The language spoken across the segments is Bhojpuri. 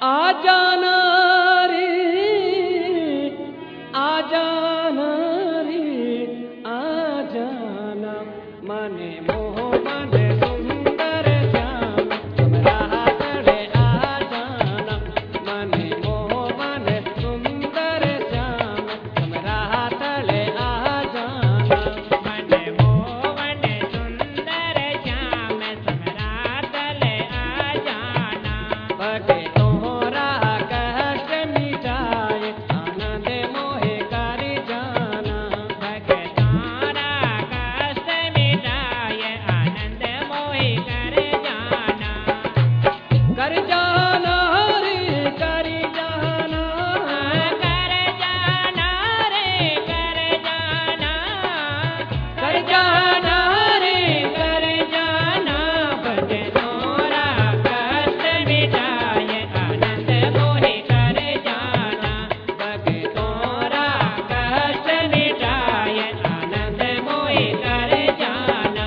आ जाना रे, आ जाना रे, आ जाना मने मोह मने सुंदर श्याम तुमरा तड़े आ जाना मने मोह मने सुंदर श्याम तुमरा तड़े आ जाना मने मोह मने सुंदर श्याम तुमरा तले आ जाना बटे तोहरा कष्ट मिटाए आनंद मोहे कर जाना भगतारा कष्ट मिटाए आनंद मोहि कर जाना कर जाना रे कर जाना कर जाना रे कर जाना कर जाना रे कर जाना बटे तोरा कष्ट मिटाए आनंद मोहि कर जाना बगे तोरा कष्ट मिटाए आनंद मोहि कर जाना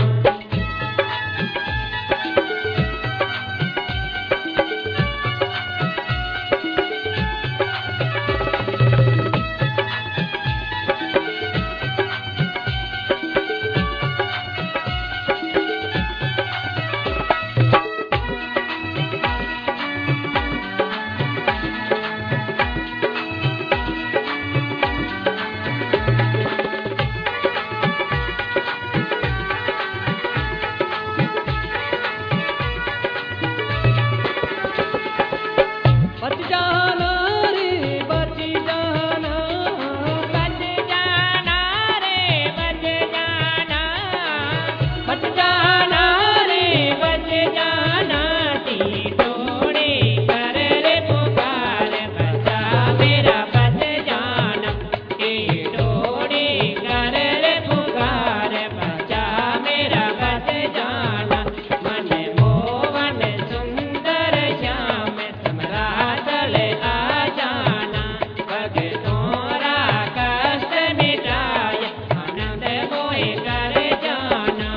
बच जाना रे बच जाना बच जाना रे बच जाना बच जाना रे बच जाना ती तोड़े कर रे पुकार बचा मेरा बच जाना ती तोड़े कर रे पुकार बचा मेरा बच जाना मन मोहन सुंदर श्याम तुमरा तले आ जाना भगतोरा कष्ट मिटाए आनंद मोहि कर जाना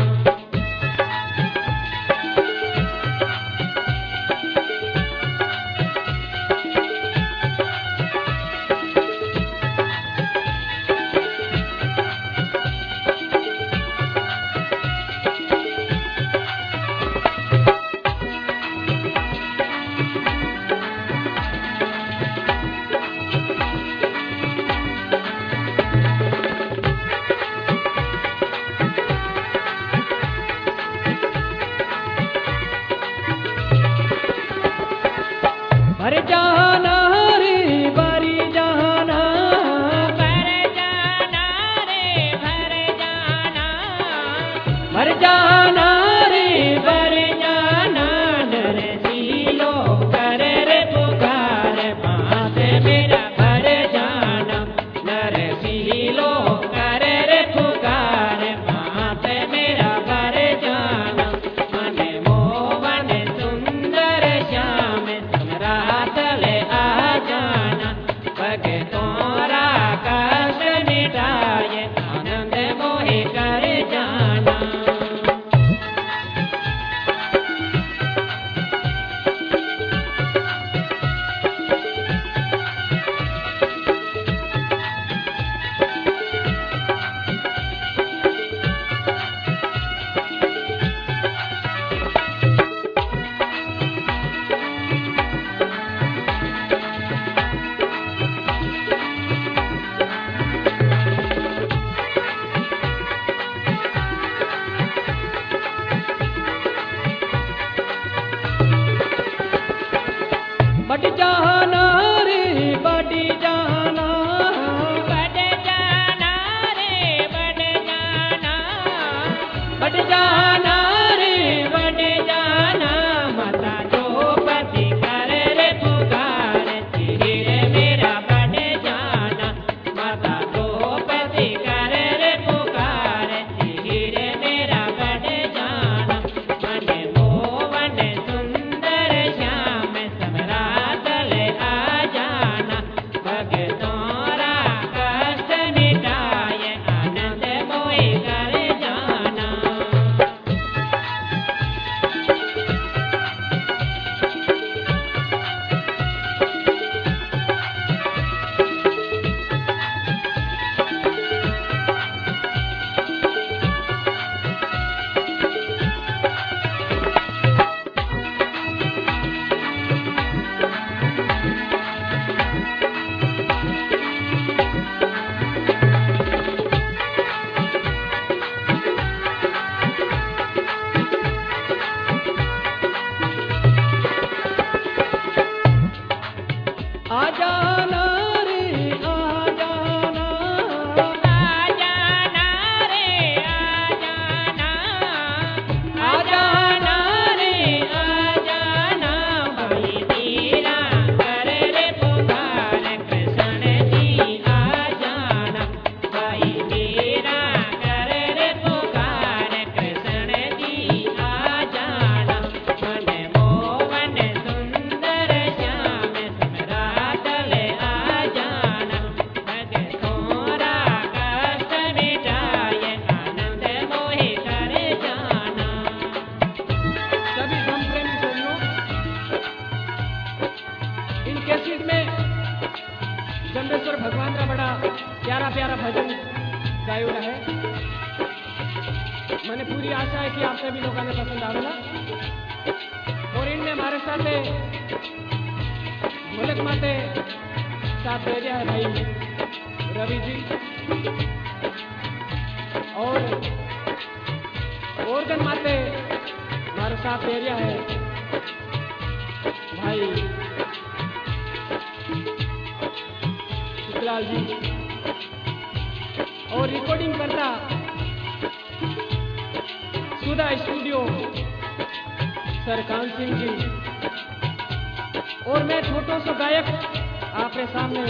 भर जाना रे बारी जाना भर जाना रे भर जाना भर जाना रे भर जाना नरसिंहो कर रे पुकार बात मेरा भर जाना नरसिंहो कर रे पुकार बात मेरा भर जाना मन मोहन सुंदर श्याम तुमरा तले आ जाना भगतोरा कष्ट मिटाए आनंद मोहि कर जाना बट जाना रे बट जाना बड़ जाना रे बड़ जाना बट जाना रे बड़ जाना माता द्रौपदी कर रे पुकार धीर मेरा बड़ जाना माता द्रौपदी कर रे पुकार धीर मेरा बड़ जाना मन मोहन सुंदर श्याम समरा तले गायो रहे। मैंने पूरी आशा है कि आप सभी लोगों ने पसंद आवेला। और इनमें हमारे साथ ढोलक माते साथ दे रहा है भाई रवि जी, और ऑर्गन माते हमारे साथ दे रहा है भाई शुक्लाल जी, और रिकॉर्डिंग करता सुधा स्टूडियो सर कान सिंह जी, और मैं छोटो सो गायक आपके सामने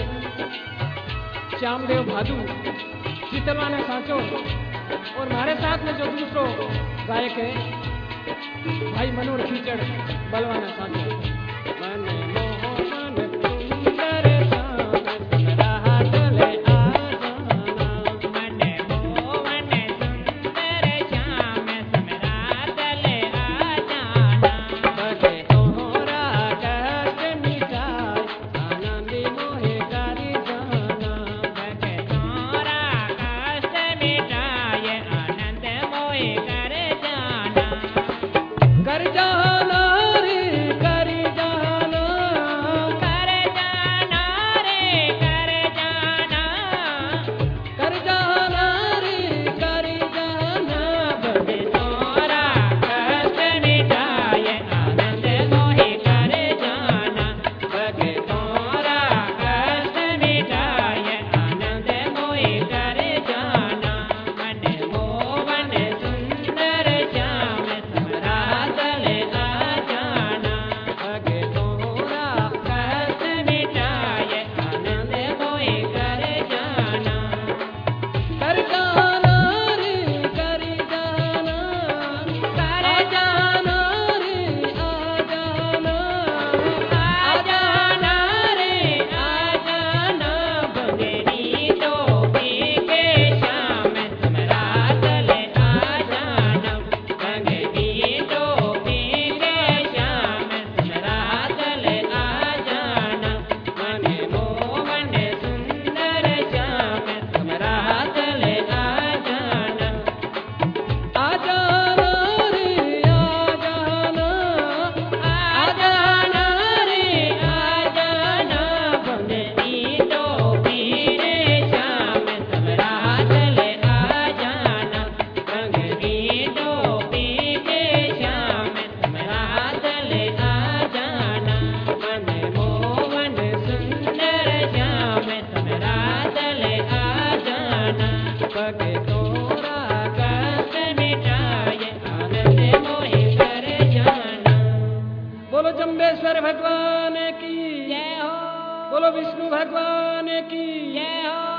श्यामदेव भादू चितलवाना सांचो, और हमारे साथ में जो दूसरो गायक है भाई मनोहर कीचड़ बलवाना सांचो। मन मोहन सुंदर श्याम समरा चले आ जाना, मन मोहन सुंदर श्याम समरा चले आ जाना, बगे तोहरा कष्ट मिटाए आनंद मोहे करी जाना, बगे तोरा कष्ट मिटाए आनंद मोहे कर जाना, कर जाना रे कर जाना, कर जाना रे कर जाना, कर जाना रे कर जाना, बगे तोरा कष्ट मिटाए आनंद मोहे कर जाना, बगे तोरा कष्ट मिटाए आनंद मोहे कर जाना, मन मोहन सुंदर श्याम समरा चले आ जाना, बगे तोहरा कष्ट मिटाए आनंद मोहे कर जाना, कर जाना रे कर जाना, कर आ जाना रे आ जाना, आ जाना रे आ जाना, बंगरी टोपी के श्याम समरा चले आ जाना, बंगरी टोपी के श्याम समरा चले आ जाना, मन मोहन सुंदर श्याम समरा चले आ जाना, आ जाना रे आ जाना, आ जाना रे आ जाना, बंगरी टोपी रे श्याम समरा चले आ जाना, बंगरी टोपी के श्याम समरा चले आ जाना, मन मोहन सुंदर श्याम समरा चले आ जाना, बगे तोहरा कष्ट मिटाए आनंद मोहे कर जाना। बोलो जम्बेश्वर भगवान की, जय हो, बोलो विष्णु भगवान की, जय हो।